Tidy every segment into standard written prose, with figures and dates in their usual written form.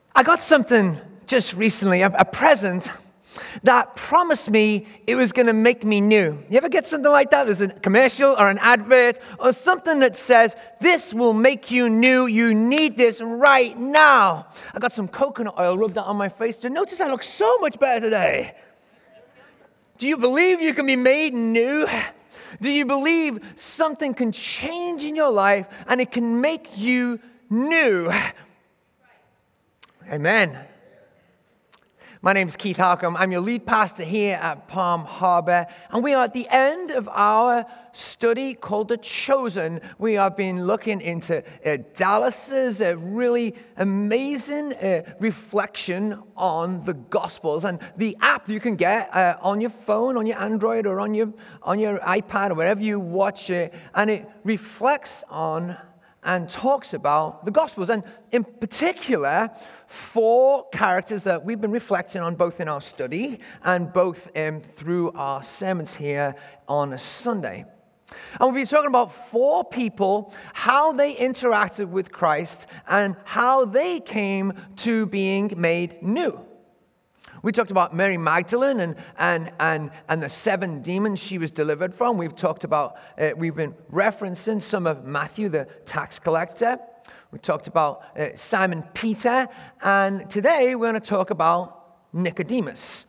I got something just recently, a present that promised me it was going to make me new. You ever get something like that? There's a commercial or an advert or something that says, this will make you new. You need this right now. I got some coconut oil rubbed out on my face to notice I look so much better today. Do you believe you can be made new? Do you believe something can change in your life and it can make you new? Amen. My name is Keith Harcum. I'm your lead pastor here at Palm Harbor, and we are at the end of our study called The Chosen. We have been looking into Dallas's really amazing reflection on the Gospels, and the app you can get on your phone, on your Android, or on your iPad, or wherever you watch it, and it reflects on and talks about the Gospels, and in particular, 4 characters that we've been reflecting on both in our study and both through our sermons here on a Sunday. And we'll be talking about 4 people, how they interacted with Christ and how they came to being made new. We talked about Mary Magdalene and the 7 demons she was delivered from. We've talked about, we've been referencing some of Matthew, the tax collector. We talked about Simon Peter. And today we're going to talk about Nicodemus.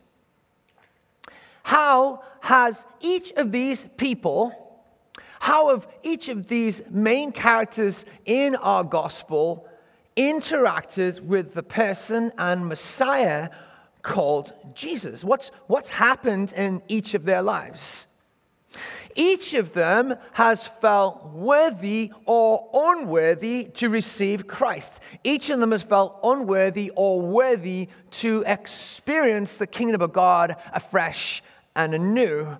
How has each of these people, how have each of these main characters in our gospel interacted with the person and Messiah called Jesus? What's happened in each of their lives? Each of them has felt worthy or unworthy to receive Christ. Each of them has felt unworthy or worthy to experience the kingdom of God afresh and anew.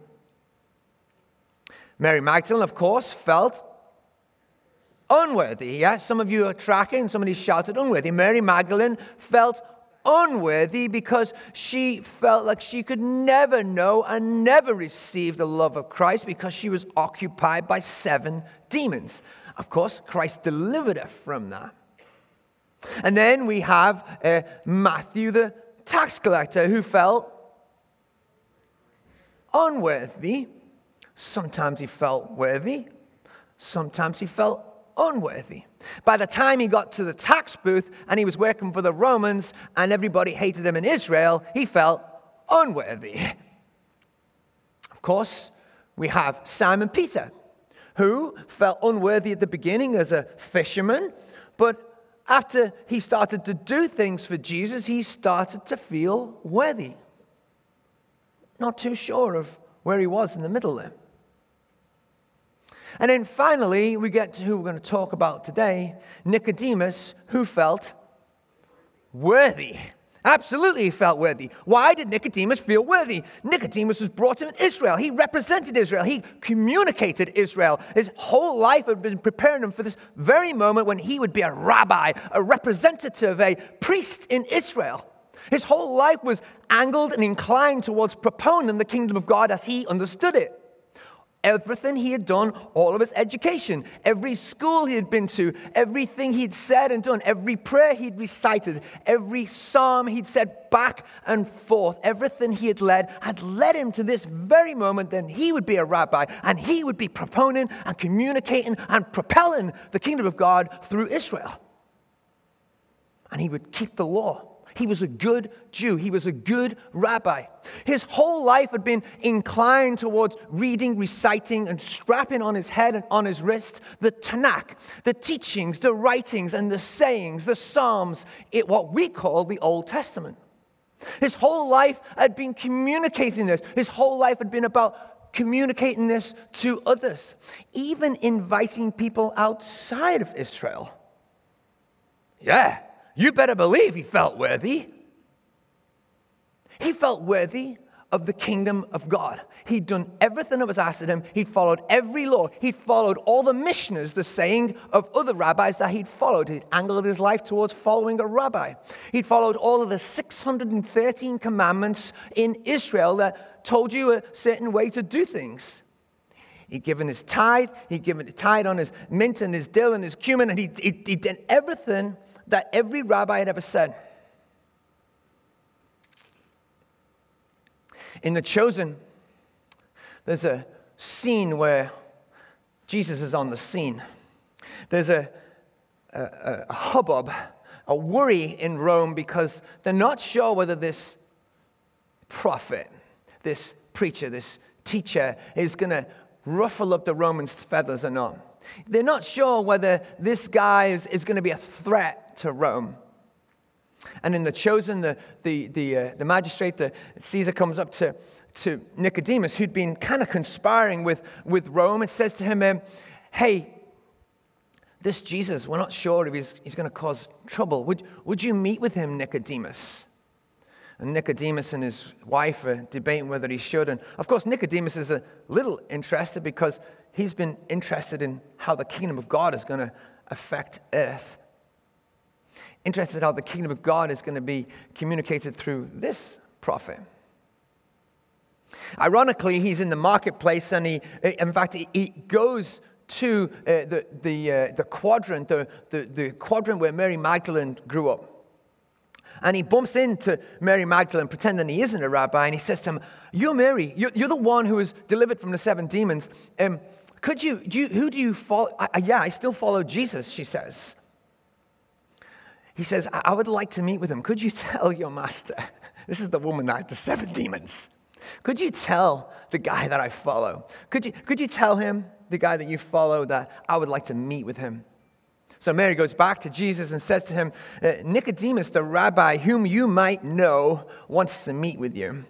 Mary Magdalene, of course, felt unworthy. Yeah, some of you are tracking. Somebody shouted unworthy. Mary Magdalene felt unworthy because she felt like she could never know and never receive the love of Christ because she was occupied by 7 demons. Of course, Christ delivered her from that. And then we have Matthew, the tax collector, who felt unworthy. Sometimes he felt worthy. Sometimes he felt unworthy. By the time he got to the tax booth and he was working for the Romans and everybody hated him in Israel, he felt unworthy. Of course, we have Simon Peter, who felt unworthy at the beginning as a fisherman, but after he started to do things for Jesus, he started to feel worthy. Not too sure of where he was in the middle there. And then finally, we get to who we're going to talk about today, Nicodemus, who felt worthy. Absolutely, he felt worthy. Why did Nicodemus feel worthy? Nicodemus was brought in Israel. He represented Israel. He communicated Israel. His whole life had been preparing him for this very moment when he would be a rabbi, a representative, a priest in Israel. His whole life was angled and inclined towards propounding the kingdom of God as he understood it. Everything he had done, all of his education, every school he had been to, everything he'd said and done, every prayer he'd recited, every psalm he'd said back and forth, everything he had led him to this very moment. Then he would be a rabbi and he would be propounding and communicating and propelling the kingdom of God through Israel. And he would keep the law. He was a good Jew. He was a good rabbi. His whole life had been inclined towards reading, reciting, and strapping on his head and on his wrist the Tanakh, the teachings, the writings, and the sayings, the Psalms, what we call the Old Testament. His whole life had been communicating this. His whole life had been about communicating this to others, even inviting people outside of Israel. Yeah. You better believe he felt worthy. He felt worthy of the kingdom of God. He'd done everything that was asked of him. He'd followed every law. He'd followed all the mishnahs, the saying of other rabbis that he'd followed. He'd angled his life towards following a rabbi. He'd followed all of the 613 commandments in Israel that told you a certain way to do things. He'd given his tithe. He'd given the tithe on his mint and his dill and his cumin, and he'd done everything that every rabbi had ever said. In The Chosen, there's a scene where Jesus is on the scene. There's a hubbub, a worry in Rome because they're not sure whether this prophet, this preacher, this teacher is going to ruffle up the Romans' feathers or not. They're not sure whether this guy is going to be a threat to Rome. And in The Chosen, the magistrate, the Caesar comes up to Nicodemus, who'd been kind of conspiring with Rome, and says to him, hey, this Jesus, we're not sure if he's going to cause trouble. Would you meet with him, Nicodemus? And Nicodemus and his wife are debating whether he should. And of course, Nicodemus is a little interested because he's been interested in how the kingdom of God is going to affect earth. Interested in how the kingdom of God is going to be communicated through this prophet. Ironically, he's in the marketplace, and he goes to the quadrant, the quadrant where Mary Magdalene grew up. And he bumps into Mary Magdalene, pretending he isn't a rabbi, and he says to him, "You're Mary. You're the one who was delivered from the 7 demons. Who do you follow?" "Yeah, I still follow Jesus," she says. He says, "I would like to meet with him. Could you tell your master?" This is the woman that had the 7 demons. "Could you tell the guy that I follow? Could you tell him, the guy that you follow, that I would like to meet with him?" So Mary goes back to Jesus and says to him, "Nicodemus, the rabbi, whom you might know, wants to meet with you."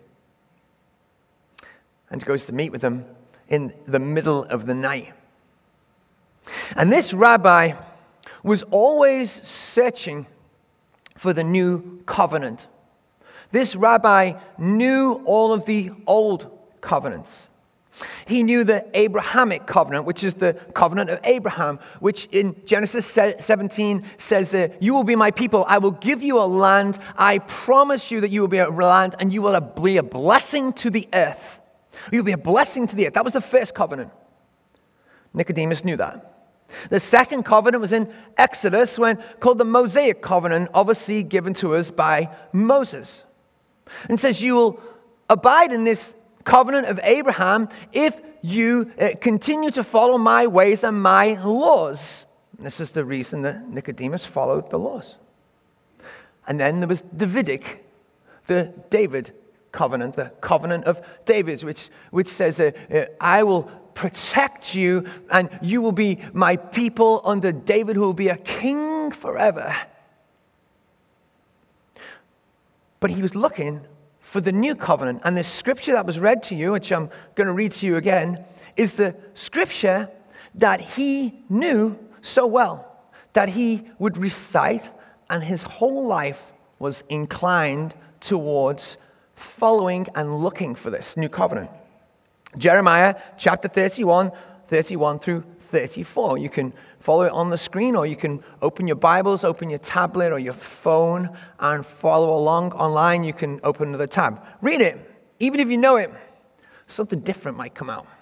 And goes to meet with him in the middle of the night. And this rabbi was always searching for the new covenant. This rabbi knew all of the old covenants. He knew the Abrahamic covenant, which is the covenant of Abraham, which in Genesis 17 says, "You will be my people. I will give you a land. I promise you that you will be a land, and you will be a blessing to the earth." You'll be a blessing to the earth. That was the first covenant. Nicodemus knew that. The second covenant was in Exodus, called the Mosaic covenant, obviously given to us by Moses. And says, "You will abide in this covenant of Abraham if you continue to follow my ways and my laws." And this is the reason that Nicodemus followed the laws. And then there was Davidic, the David covenant, the covenant of David, which says, "I will protect you, and you will be my people under David, who will be a king forever." But he was looking for the new covenant. And the scripture that was read to you, which I'm going to read to you again, is the scripture that he knew so well, that he would recite, and his whole life was inclined towards following and looking for this new covenant. Jeremiah chapter 31 through 34. You can follow it on the screen, or you can open your Bibles, open your tablet or your phone and follow along online. You can open another tab. Read it. Even if you know it, something different might come out.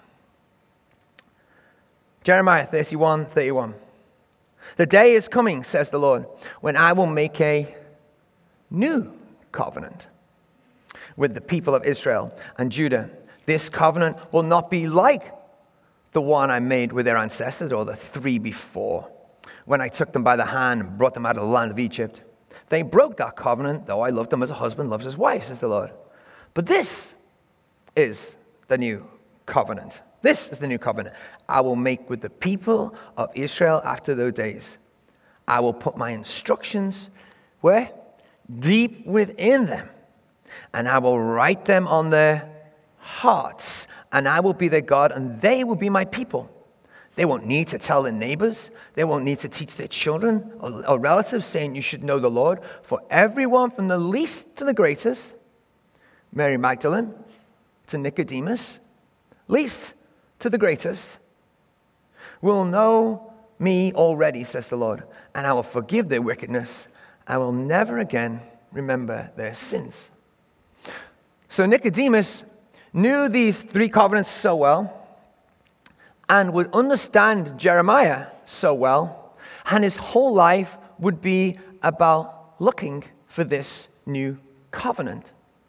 Jeremiah 31:31. "The day is coming, says the Lord, when I will make a new covenant with the people of Israel and Judah. This covenant will not be like the one I made with their ancestors, or the 3 before, when I took them by the hand and brought them out of the land of Egypt. They broke that covenant, though I loved them as a husband loves his wife, says the Lord. But this is the new covenant. This is the new covenant I will make with the people of Israel after those days. I will put my instructions where? Deep within them. And I will write them on their hearts. And I will be their God, and they will be my people. They won't need to tell their neighbors. They won't need to teach their children or relatives, saying you should know the Lord. For everyone from the least to the greatest, Mary Magdalene to Nicodemus, least to the greatest, will know me already, says the Lord, and I will forgive their wickedness. I will never again remember their sins." So Nicodemus knew these 3 covenants so well, and would understand Jeremiah so well, and his whole life would be about looking for this new covenant.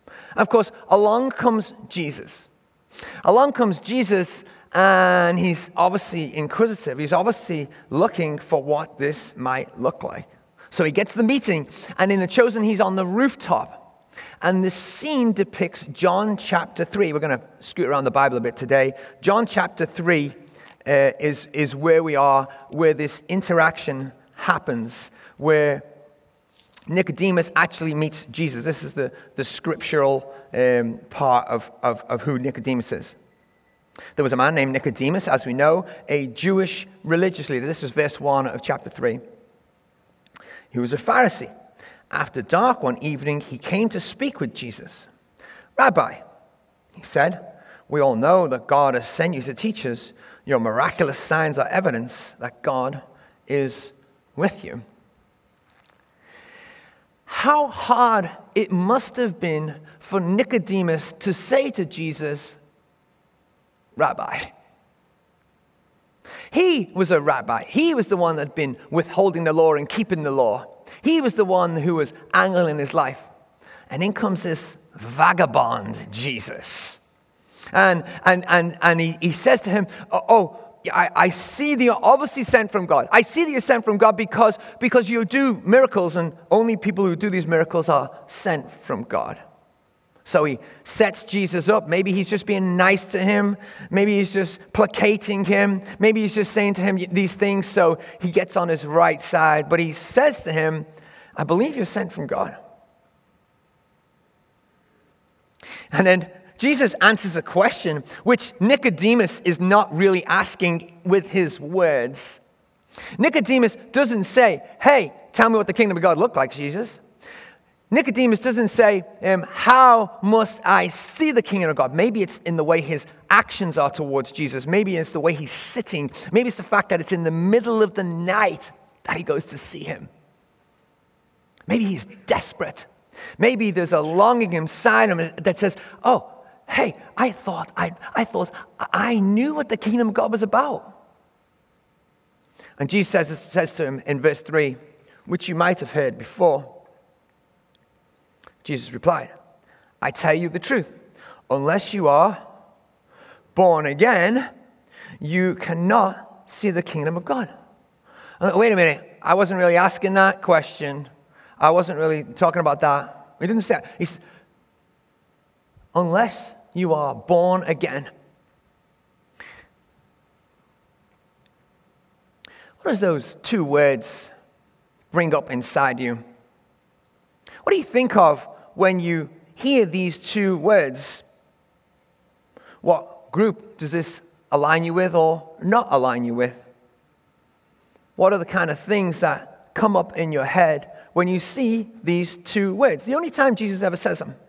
Of course, along comes Jesus. Along comes Jesus, and he's obviously inquisitive. He's obviously looking for what this might look like. So he gets to the meeting, and in The Chosen, he's on the rooftop. And this scene depicts John chapter 3. We're going to scoot around the Bible a bit today. John chapter 3 is where we are, where this interaction happens, where Nicodemus actually meets Jesus. This is the scriptural part of who Nicodemus is. There was a man named Nicodemus, as we know, a Jewish religious leader. This is verse 1 of chapter 3. He was a Pharisee. After dark one evening, he came to speak with Jesus. "Rabbi," he said, "we all know that God has sent you to teach us. Your miraculous signs are evidence that God is with you." How hard it must have been for Nicodemus to say to Jesus, "Rabbi." He was a rabbi. He was the one that had been withholding the law and keeping the law. He was the one who was angling his life. And in comes this vagabond Jesus. And he says to him, I see that you're obviously sent from God. I see that you're sent from God because you do miracles, and only people who do these miracles are sent from God. So he sets Jesus up. Maybe he's just being nice to him. Maybe he's just placating him. Maybe he's just saying to him these things so he gets on his right side. But he says to him, "I believe you're sent from God." And then Jesus answers a question which Nicodemus is not really asking with his words. Nicodemus doesn't say, "Hey, tell me what the kingdom of God looked like, Jesus." Nicodemus doesn't say, "How must I see the kingdom of God?" Maybe it's in the way his actions are towards Jesus. Maybe it's the way he's sitting. Maybe it's the fact that it's in the middle of the night that he goes to see him. Maybe he's desperate. Maybe there's a longing inside him that says, "Oh, hey, I thought I knew what the kingdom of God was about." And Jesus says to him in verse 3, which you might have heard before. Jesus replied, "I tell you the truth. Unless you are born again, you cannot see the kingdom of God." Wait a minute. I wasn't really asking that question. I wasn't really talking about that. He didn't say that. He said, unless you are born again. What does those two words bring up inside you? What do you think of when you hear these two words? What group does this align you with or not align you with? What are the kind of things that come up in your head when you see these two words? The only time Jesus ever says them.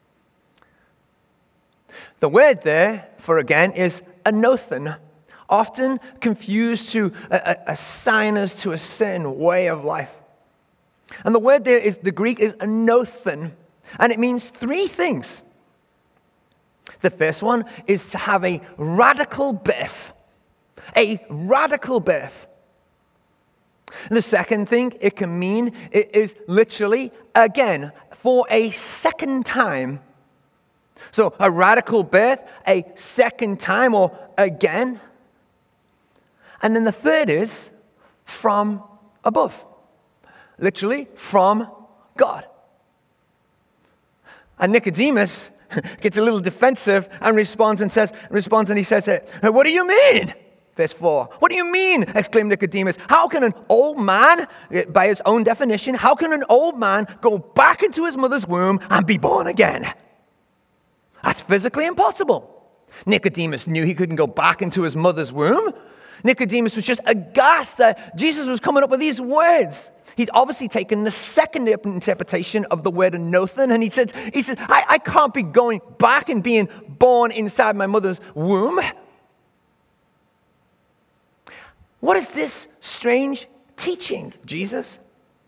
The word there for again is anothen, often confused to assign us to a certain way of life. And the word there is, the Greek is anothen, and it means three things. The first one is to have a radical birth. A radical birth. The second thing it can mean is literally again, for a second time. So a radical birth, a second time, or again. And then the third is from above. Literally from God. And Nicodemus gets a little defensive and responds and he says, "What do you mean?" Verse 4. "What do you mean?" exclaimed Nicodemus. "How can an old man, by his own definition, how can an old man go back into his mother's womb and be born again? That's physically impossible." Nicodemus knew he couldn't go back into his mother's womb. Nicodemus was just aghast that Jesus was coming up with these words. He'd obviously taken the second interpretation of the word anothen, and he said, I can't be going back and being born inside my mother's womb. What is this strange teaching, Jesus?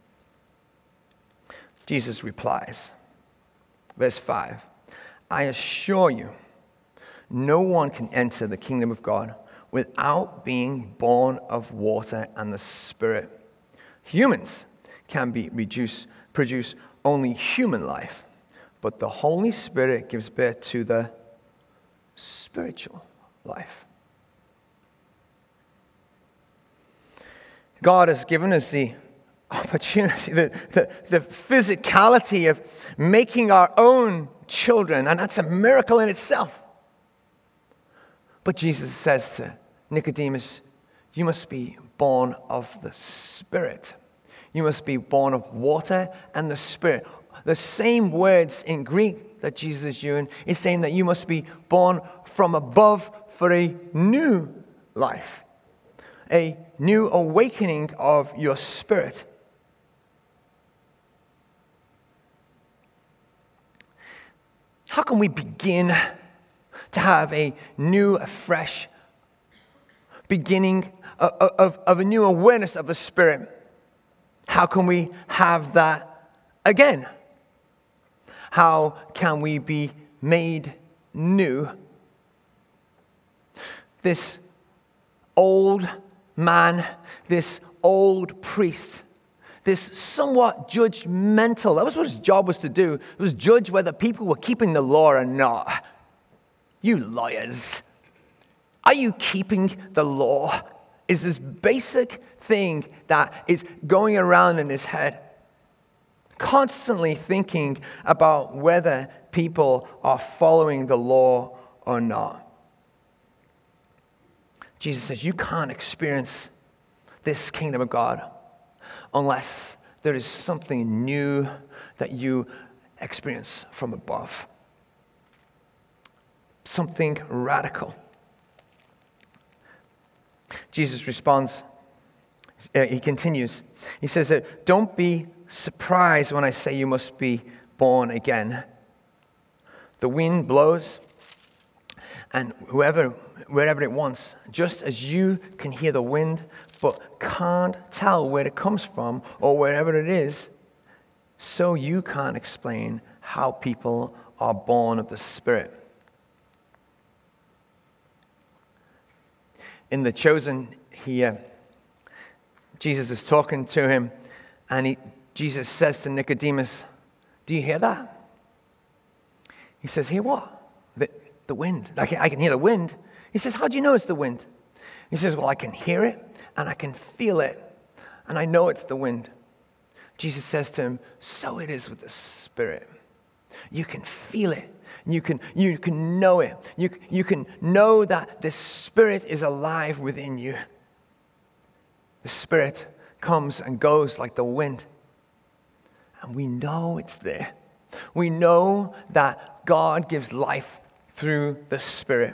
Jesus replies, verse 5, "I assure you, no one can enter the kingdom of God without being born of water and the Spirit. Humans can produce only human life, but the Holy Spirit gives birth to the spiritual life. God has given us the opportunity, the physicality of making our own children, and that's a miracle in itself. But Jesus says to Nicodemus, you must be born of the Spirit. You must be born of water and the Spirit. The same words in Greek that Jesus is using is saying that you must be born from above for a new life, a new awakening of your spirit. How can we begin to have a new, a fresh beginning of a new awareness of the Spirit? How can we have that again? How can we be made new? This old man, this old priest, this somewhat judgmental, that was what his job was to do. It was judge whether people were keeping the law or not. You lawyers, are you keeping the law? Is this basic thing that is going around in his head. Constantly thinking about whether people are following the law or not. Jesus says you can't experience this kingdom of God unless there is something new that you experience from above. Something radical. Jesus responds, he continues. He says that don't be surprised when I say you must be born again. The wind blows, and wherever it wants, just as you can hear the wind, but can't tell where it comes from or wherever it is, so you can't explain how people are born of the Spirit. In The Chosen, Jesus is talking to him, and Jesus says to Nicodemus, do you hear that? He says, hear what? The wind. I can hear the wind. He says, how do you know it's the wind? He says, well, I can hear it, and I can feel it, and I know it's the wind. Jesus says to him, so it is with the Spirit. You can feel it. You can know it. You can know that the Spirit is alive within you. The Spirit comes and goes like the wind. And we know it's there. We know that God gives life through the Spirit.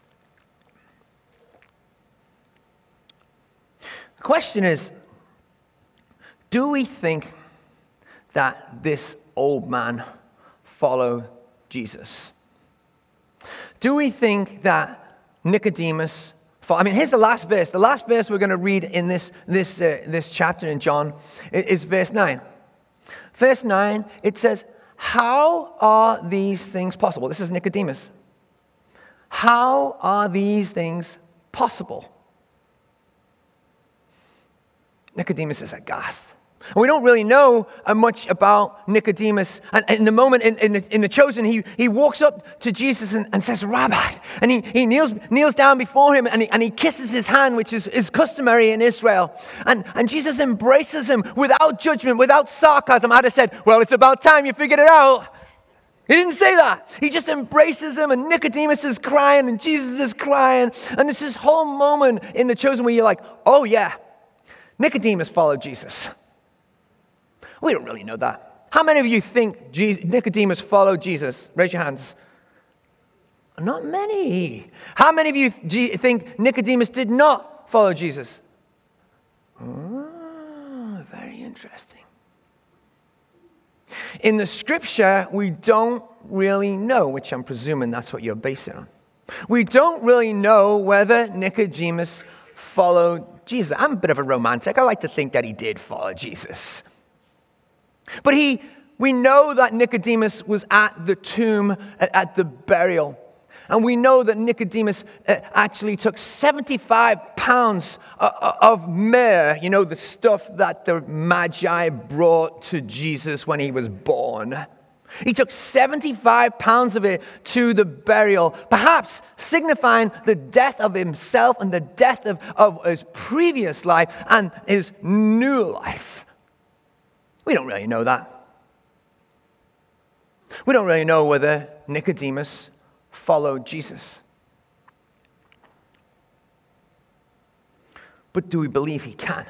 The question is, do we think that this old man followed Jesus? Do we think that Nicodemus here's the last verse. The last verse we're going to read in this chapter in John is verse 9. Verse 9, it says, how are these things possible? This is Nicodemus. How are these things possible? Nicodemus is aghast. And we don't really know much about Nicodemus. And in the moment, in the Chosen, he walks up to Jesus and says, Rabbi. And he kneels down before him and he kisses his hand, which is customary in Israel. And Jesus embraces him without judgment, without sarcasm. I'd have said, well, it's about time you figured it out. He didn't say that. He just embraces him, and Nicodemus is crying, and Jesus is crying. And it's this whole moment in the Chosen where you're like, oh yeah, Nicodemus followed Jesus. We don't really know that. How many of you think Nicodemus followed Jesus? Raise your hands. Not many. How many of you think Nicodemus did not follow Jesus? Oh, very interesting. In the scripture, we don't really know, which I'm presuming that's what you're basing on. We don't really know whether Nicodemus followed Jesus. I'm a bit of a romantic. I like to think that he did follow Jesus. But we know that Nicodemus was at the tomb, at the burial. And we know that Nicodemus actually took 75 pounds of myrrh, the stuff that the Magi brought to Jesus when he was born. He took 75 pounds of it to the burial, perhaps signifying the death of himself and the death of his previous life and his new life. We don't really know that. We don't really know whether Nicodemus followed Jesus. But do we believe he can?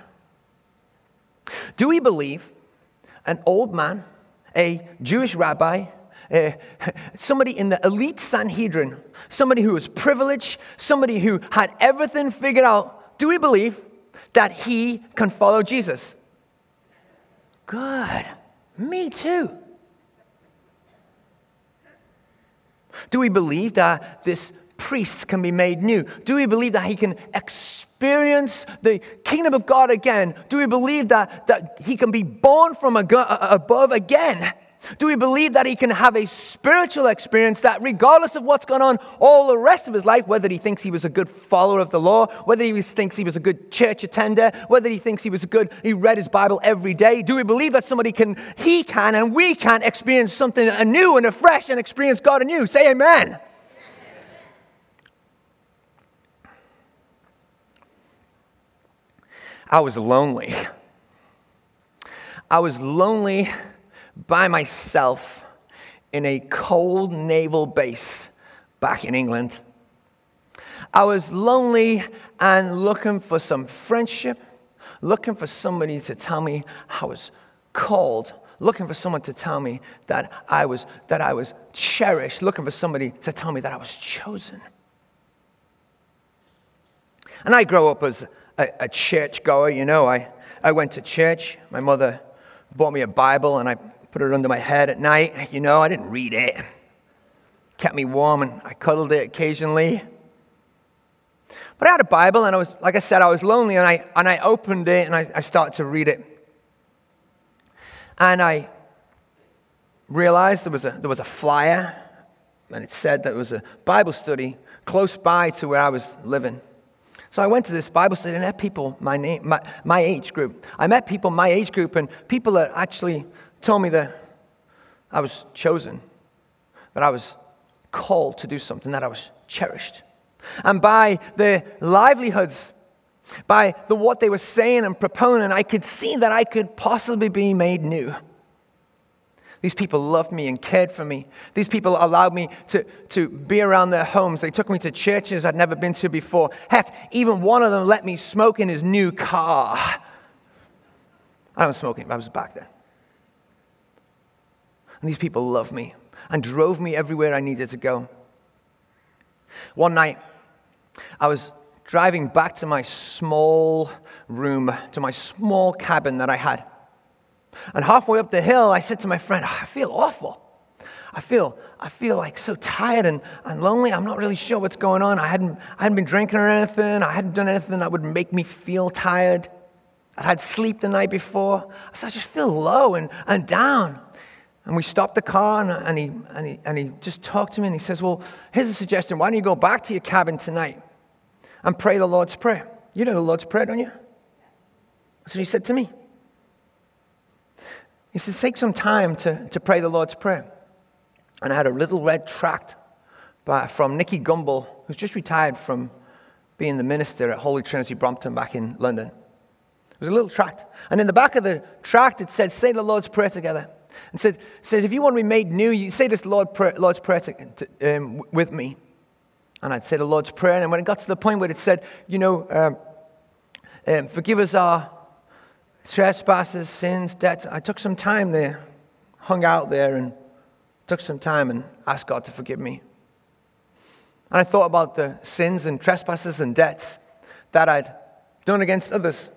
Do we believe an old man, a Jewish rabbi, somebody in the elite Sanhedrin, somebody who was privileged, somebody who had everything figured out, do we believe that he can follow Jesus? Good. Me too. Do we believe that this priest can be made new? Do we believe that he can experience the kingdom of God again? Do we believe that he can be born from above again? Do we believe that he can have a spiritual experience that regardless of what's going on all the rest of his life, whether he thinks he was a good follower of the law, whether he thinks he was a good church attender, whether he thinks he read his Bible every day, do we believe that he can and we can experience something anew and afresh and experience God anew? Say amen. I was lonely. I was lonely by myself in a cold naval base back in England. I was lonely and looking for some friendship, looking for somebody to tell me I was called, looking for someone to tell me that I was cherished, looking for somebody to tell me that I was chosen. And I grew up as a church goer, you know. I went to church. My mother bought me a Bible and I put it under my head at night. You know, I didn't read it. Kept me warm and I cuddled it occasionally. But I had a Bible and like I said, I was lonely and I opened it and I started to read it. And I realized there was a flyer and it said that there was a Bible study close by to where I was living. So I went to this Bible study and I met people my age group. I met people my age group and people that actually told me that I was chosen, that I was called to do something, that I was cherished. And by their livelihoods, by what they were saying and proponing, I could see that I could possibly be made new. These people loved me and cared for me. These people allowed me to be around their homes. They took me to churches I'd never been to before. Heck, even one of them let me smoke in his new car. I don't smoke anymore. I was back then. And these people loved me and drove me everywhere I needed to go. One night, I was driving back to my small room, to my small cabin that I had. And halfway up the hill, I said to my friend, I feel awful. I feel like so tired and lonely. I'm not really sure what's going on. I hadn't been drinking or anything. I hadn't done anything that would make me feel tired. I had sleep the night before. So I just feel low and down. And we stopped the car and he just talked to me and he says, well, here's a suggestion. Why don't you go back to your cabin tonight and pray the Lord's Prayer? You know the Lord's Prayer, don't you? That's what he said to me. He said, take some time to pray the Lord's Prayer. And I had a little red tract from Nicky Gumbel, who's just retired from being the minister at Holy Trinity Brompton back in London. It was a little tract. And in the back of the tract, it said, say the Lord's Prayer together. And said, if you want to be made new, you say this Lord's Prayer with me. And I'd say the Lord's Prayer. And when it got to the point where it said, forgive us our trespasses, sins, debts, I took some time there, hung out there and took some time and asked God to forgive me. And I thought about the sins and trespasses and debts that I'd done against others.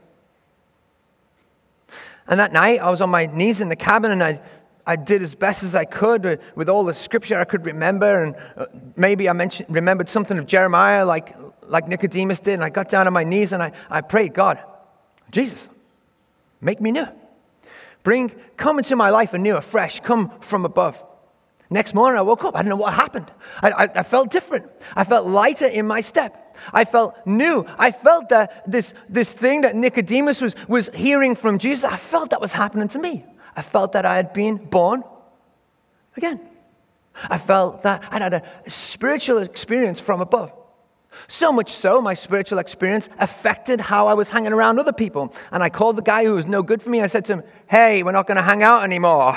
And that night, I was on my knees in the cabin and I did as best as I could with all the scripture I could remember. And maybe I remembered something of Jeremiah like Nicodemus did. And I got down on my knees and I prayed, God, Jesus, make me new. Come into my life anew, afresh. Come from above. Next morning, I woke up. I didn't know what happened. I felt different. I felt lighter in my step. I felt new. I felt that this thing that Nicodemus was hearing from Jesus, I felt that was happening to me. I felt that I had been born again. I felt that I'd had a spiritual experience from above. So much so, my spiritual experience affected how I was hanging around other people. And I called the guy who was no good for me. I said to him, "Hey, we're not going to hang out anymore."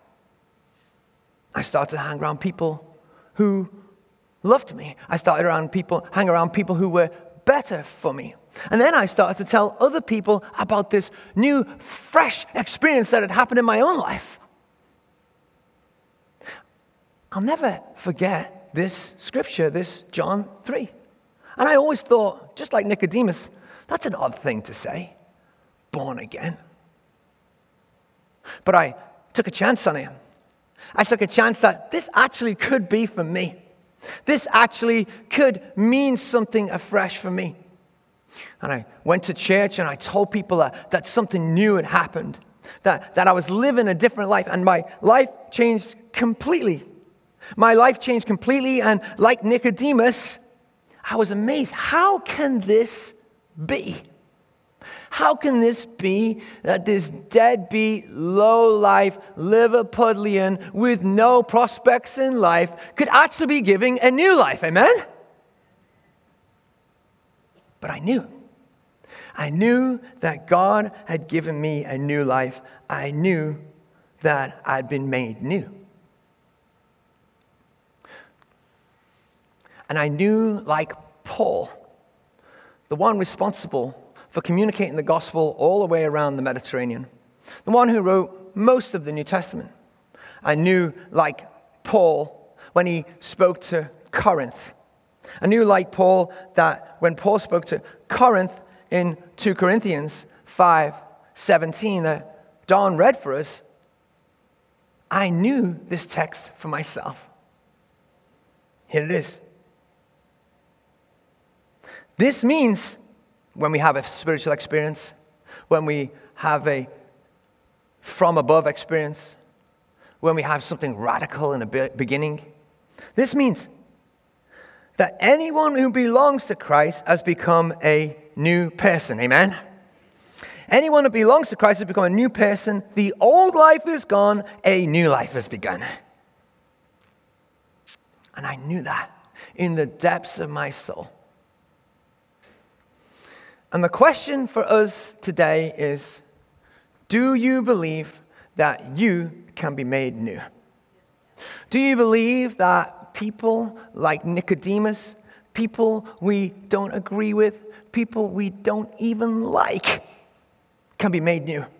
I started to hang around people who loved me. I started hang around people who were better for me. And then I started to tell other people about this new, fresh experience that had happened in my own life. I'll never forget this scripture, this John 3. And I always thought, just like Nicodemus, that's an odd thing to say, born again. But I took a chance on it. I took a chance that this actually could be for me. This actually could mean something afresh for me. And I went to church and I told people that something new had happened, that I was living a different life, and my life changed completely. My life changed completely, and like Nicodemus, I was amazed. How can this be? How can this be that this deadbeat, low-life Liverpudlian with no prospects in life could actually be giving a new life? Amen? But I knew. I knew that God had given me a new life. I knew that I'd been made new. And I knew, like Paul, the one responsible for communicating the gospel all the way around the Mediterranean, the one who wrote most of the New Testament. I knew, like Paul, when he spoke to Corinth. I knew, like Paul, that when Paul spoke to Corinth in 2 Corinthians 5:17 that Don read for us, I knew this text for myself. Here it is. This means when we have a spiritual experience, when we have a from above experience, when we have something radical in the beginning, this means that anyone who belongs to Christ has become a new person. Amen? Anyone who belongs to Christ has become a new person. The old life is gone, a new life has begun. And I knew that in the depths of my soul. And the question for us today is, do you believe that you can be made new? Do you believe that people like Nicodemus, people we don't agree with, people we don't even like, can be made new?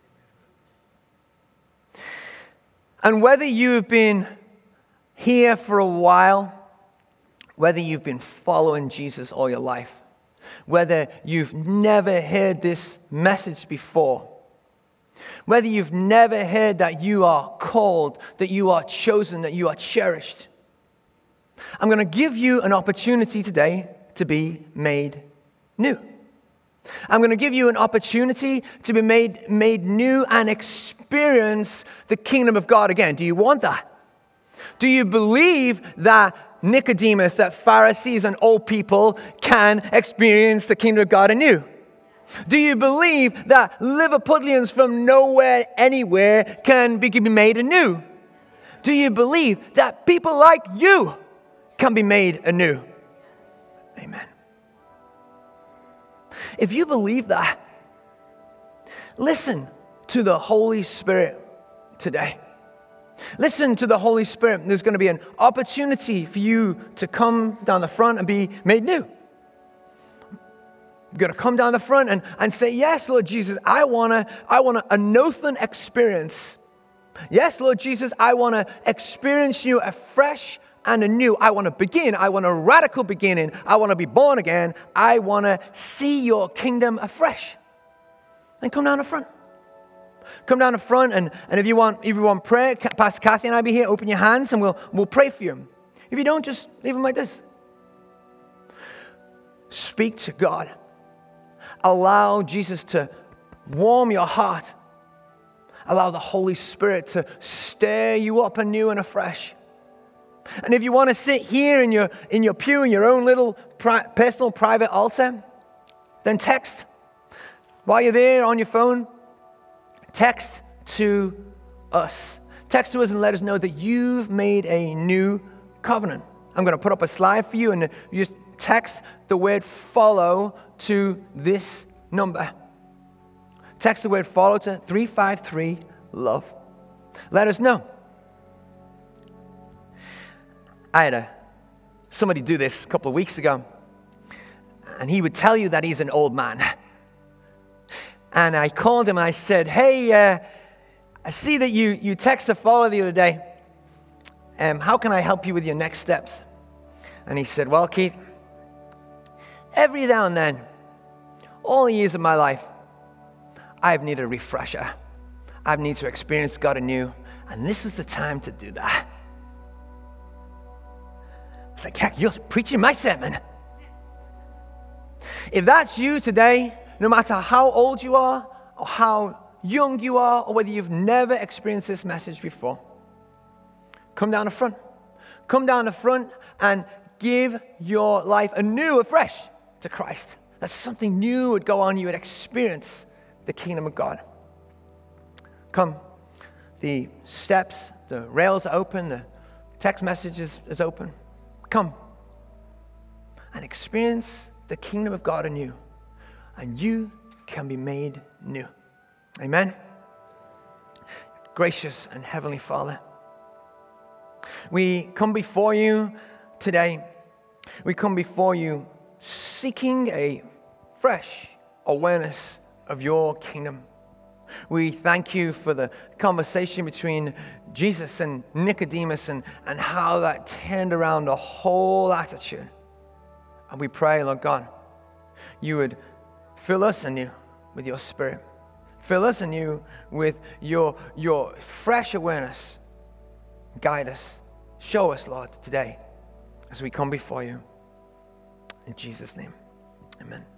And whether you've been here for a while, whether you've been following Jesus all your life, whether you've never heard this message before, whether you've never heard that you are called, that you are chosen, that you are cherished, I'm going to give you an opportunity today to be made new. I'm going to give you an opportunity to be made new and experience the kingdom of God again. Do you want that? Do you believe that Nicodemus, that Pharisees and old people can experience the kingdom of God anew? Do you believe that Liverpudlians from nowhere, anywhere can be made anew? Do you believe that people like you can be made anew? Amen. If you believe that, listen to the Holy Spirit today. Listen to the Holy Spirit. There's going to be an opportunity for you to come down the front and be made new. You're going to come down the front and say, "Yes, Lord Jesus, I want a Nothan experience. Yes, Lord Jesus, I want to experience you afresh and anew. I want to begin. I want a radical beginning. I want to be born again. I want to see your kingdom afresh." Then come down the front. Come down the front, and if you want prayer, Pastor Kathy and I will be here. Open your hands, and we'll pray for you. If you don't, just leave them like this. Speak to God. Allow Jesus to warm your heart. Allow the Holy Spirit to stir you up anew and afresh. And if you want to sit here in your pew, in your own little personal private altar, then text. While you're there on your phone, text to us. Text to us and let us know that you've made a new covenant. I'm going to put up a slide for you, and you just text the word follow to this number. Text the word follow to 353 love. Let us know. I had somebody do this a couple of weeks ago, and he would tell you that he's an old man. And I called him and I said, hey, I see that you texted follow the other day. How can I help you with your next steps? And he said, well, Keith, every now and then, all the years of my life, I've needed a refresher. I've needed to experience God anew, and this is the time to do that. It's like, heck, you're preaching my sermon. If that's you today, no matter how old you are, or how young you are, or whether you've never experienced this message before, come down the front. Come down the front and give your life anew, afresh to Christ. That something new would go on. You would experience the kingdom of God. Come. The steps, the rails are open. The text message is open. Come and experience the kingdom of God anew. And you can be made new. Amen. Gracious and heavenly Father, we come before you today. We come before you seeking a fresh awareness of your kingdom. We thank you for the conversation between Jesus and Nicodemus and how that turned around the whole attitude. And we pray, Lord God, you would fill us anew with your Spirit. Fill us anew with your fresh awareness. Guide us. Show us, Lord, today as we come before you. In Jesus' name, amen.